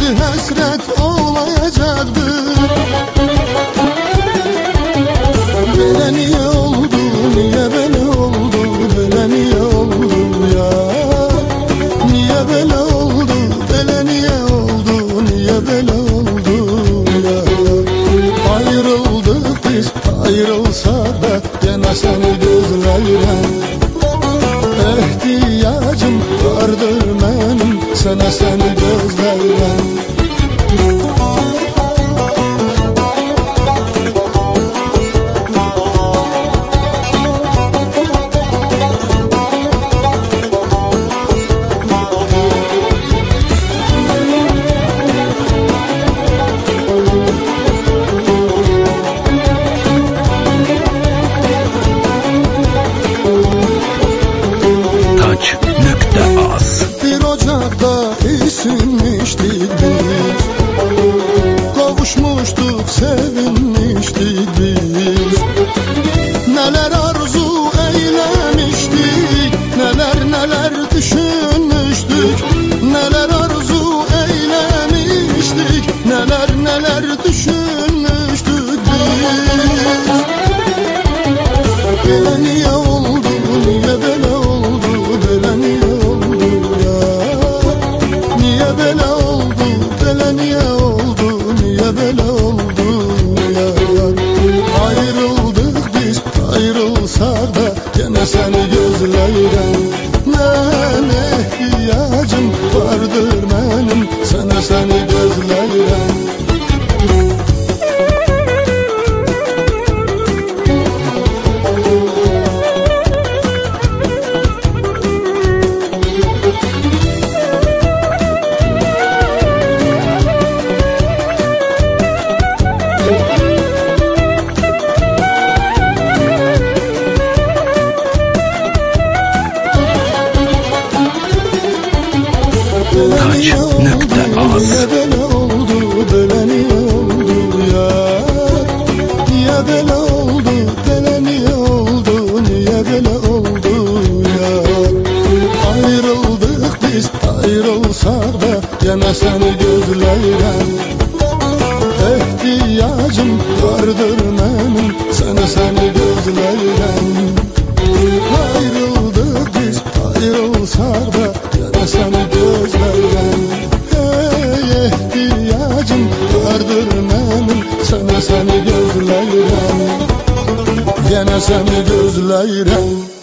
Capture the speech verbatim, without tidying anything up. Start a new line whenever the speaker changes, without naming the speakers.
bizi həsrət olayacaqdı. Belə niyə oldu, niyə belə oldu, belə niyə oldu ya? Niyə belə oldu, belə niyə oldu, niyə belə oldu ya? Ayrıldık biz, ayrılsa da yenə səni gözləyirəm. Ehtiyacım vardır mənim, sənə səni gözləyirəm. Bir ocaqda isinmişdik biz, qovuşmuşduq, sevinmişdik biz. Nələr arzu eyləmişdik, nələr nələr düşünmüşdük. Nələr arzu eyləmişdik, nələr nələr düşünmüşdük biz. Belə niyə oldu, niyə belə oldu, belə niyə oldu ya? Niyə belə oldu, belə niyə oldu, niyə belə oldu ya? Ayrıldıq biz, ayrılsaq da yenə səni gözləyirəm. Mən ehtiyacım vardır mənim, sənə səni gözləyirəm. Niyə belə oldu, belə niyə oldu ya? Niyə belə oldu, belə niyə oldu, niyə belə oldu ya? Ayrıldıq biz, ayrılsaq da yenə səni gözləyirəm. Ehtiyacım vardır mənim, sənə səni gözləyirəm. Ayrıldıq biz, ayrılsaq da yenə səni gözləyirəm. Ehtiyacım vardır mənim, sənə səni gözləyirəm. Yenə səni gözləyirəm.